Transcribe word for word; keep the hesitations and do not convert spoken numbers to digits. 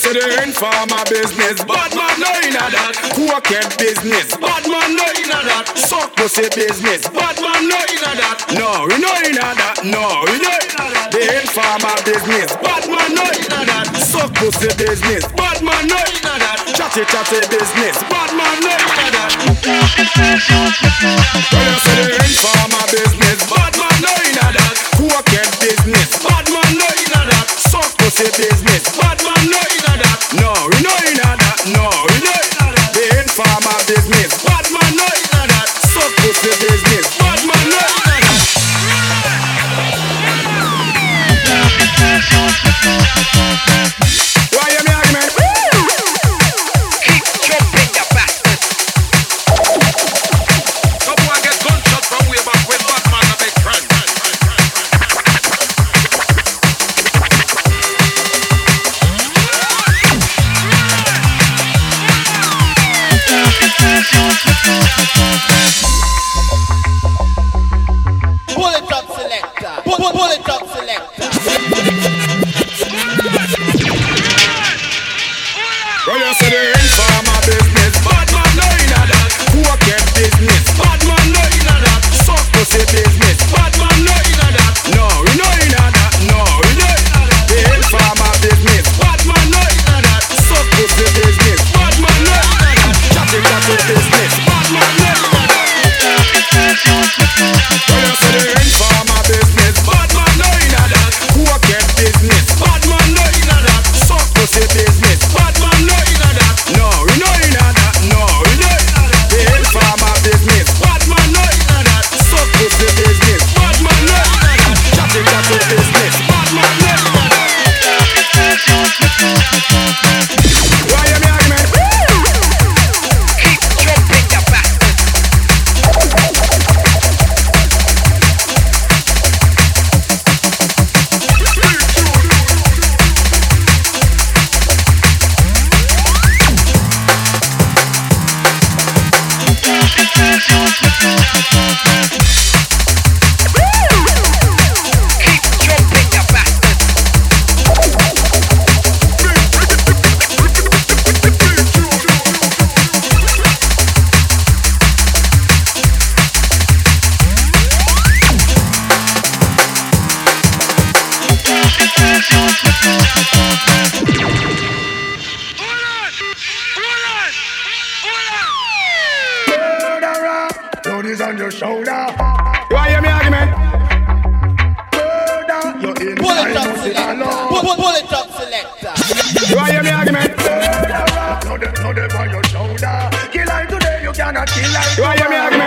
say the informer business, bad man no inna that. Cocaine business, bad man no inna that. Suck pussy business, bad man no inna that. No, we no inna that. No, we no inna that. The informer business, bad man no inna that. Suck pussy business, bad man no inna that. Chatty chatty business, bad man no inna that. When you say the informer business, bad man no inna that. Cocaine business, bad man no inna that. Suck pussy business, bad man no inna that. No, we no inna that. No, we no inna that. The informer business, bad man no inna that. Suck pussy business, bad man no inna that. Why you me argument? Keep jumping, you bastard. No boy get gunshot from way back when Batman a big friend. Bullet drop selector. Bu- Bullet drop selector. Well, you say the informer business, bad man no inna that. Cocaine business, bad man no inna that. Suck pussy business, bad man no inna that. No, we no inna that. No, we no inna that. The informer business, bad man no inna that. Suck pussy business, bad man no inna that. Chatty chatty business, bad man no inna that. Well, you say the informer business, bad man no inna that. Cocaine business, bad man no inna that. Suck pussy business, bad man no inna that. No, we no inna that. No, we no inna that. The informer business, bad man no inna that. Suck pussy business, bad man no inna that. Chatty chatty business, bad man no inna that. Why you me argument? Keep jumping, you bastard. Keep jumping, you bastard. Murderer, blood is on your shoulder. Why you me argument? Murder, you're Bullet inside, drop must be selector. alone. Bu- Bullet drop selector. Why you me argument? Murderer, blood is on your shoulder. Kill her today, you cannot kill her Why you me argument?